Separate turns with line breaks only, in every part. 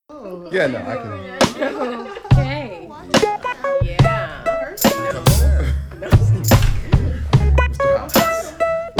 Yeah, no, I can.
Okay. Yeah.
Mr. House.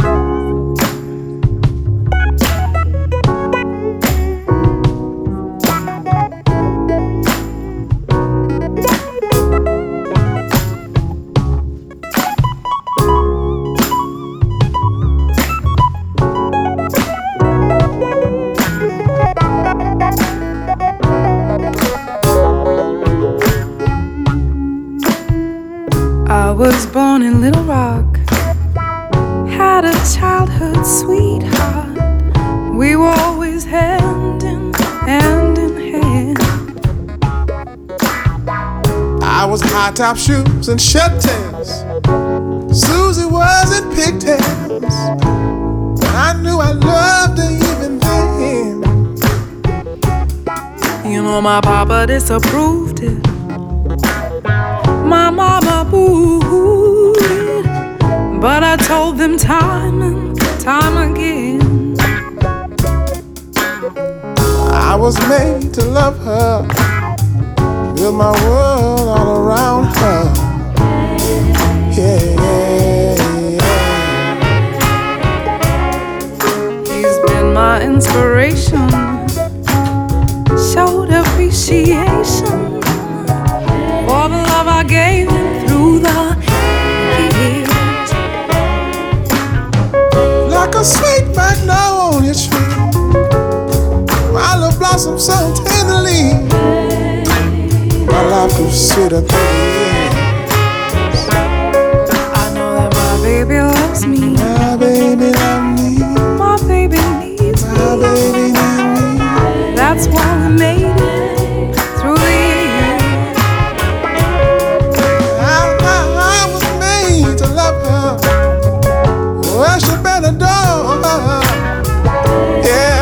I was born in Little Rock, had a childhood sweetheart. We were always hand in hand.
I was high top shoes and shirt tails. Susie was in pigtails. And I knew I loved her even then.
You know my papa disapproved it, my mama booed it, but I told them time and time again
I was made to love her, build my world all around her. Yeah,
He's been my inspiration, showed appreciation for the love I gave him through the years.
like a sweet magnolia tree, my love blossomed so tenderly. My life grew sweeter through the years.
I know that my baby loves me,
My baby love me,
my baby needs
my
me.
baby need me.
That's why we made it through the years.
I was made to love her, worship and adore her. Yeah,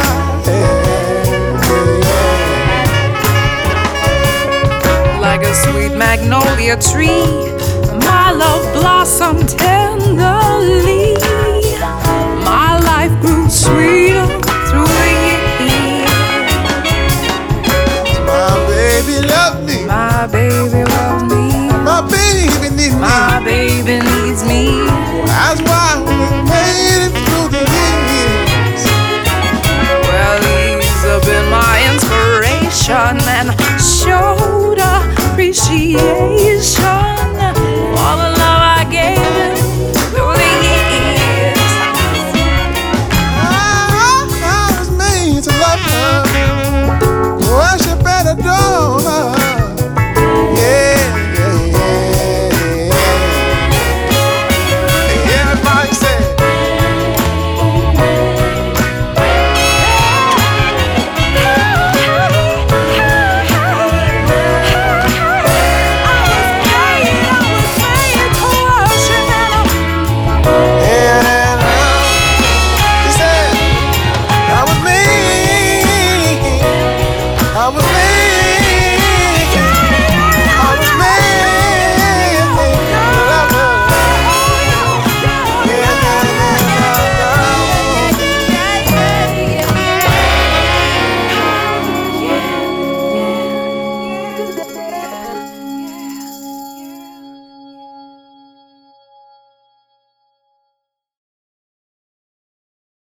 Like a sweet magnolia tree, my love blossomed tenderly. My life grew sweeter through the years.
my baby love me,
My baby loves me,
my baby need me.
my baby needs me.
That's why we made it through the years.
Well, he's been my inspiration and showed appreciation for the love I gave him through the years.
I was made to love her, worship and adore her. Yeah. Everybody say and she said, I was made